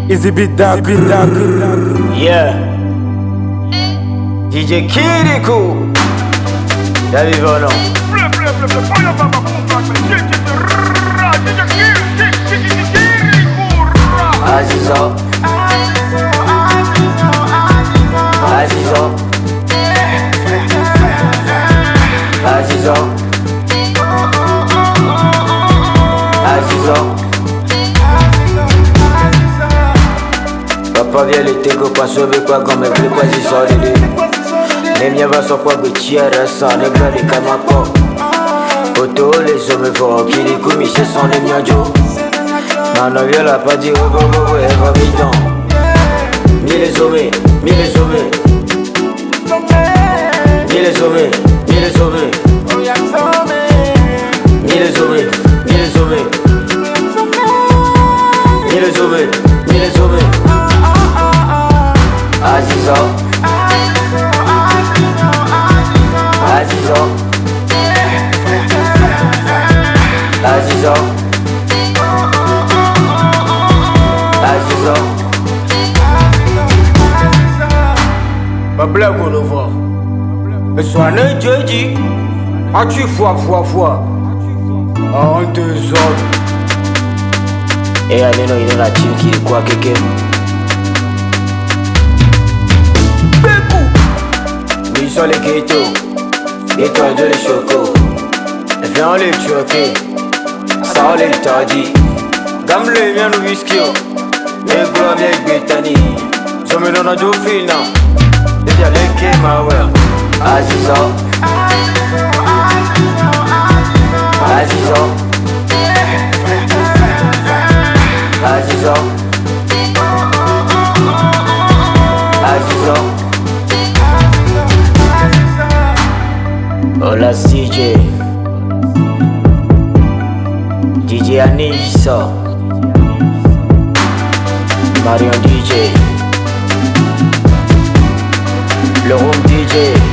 Easy beat dark. Yeah. DJ Kirikou. David Volant. Azizo. Azizo. Azizo. Azizo. Papa vient l'été que pas sauver quoi comme me plaît pas si solide. Les miens va sur quoi que tirer ça ne veut les camapos. Auto les hommes forts qui les commis ce sont les miens jo. Non non viens là pas dire oh oh oh elle va bidon. Ni les hommes, ni les hommes. Ni les hommes, ni les hommes. Ni les hommes, ni les hommes. Ni les hommes, ni les hommes. Azizo. Azizo. Azizo. Azizo. Ma blague on le voit. Mais soit ne jeudi. As-tu foi. En deux autres. Et allez non il est la team qui est quoi quelqu'un. Ils sont les ghettos, ghettos de les chocos. Viens les choquer, ça on les tardi. Gamme les miens nous whisky, les gros vieilles bétani. Je me donne un dauphin, déjà les kémaouer. Azizo. Azizo. Azizo. Azizo. Hola CJ DJ Anissa Marion DJ Le Room DJ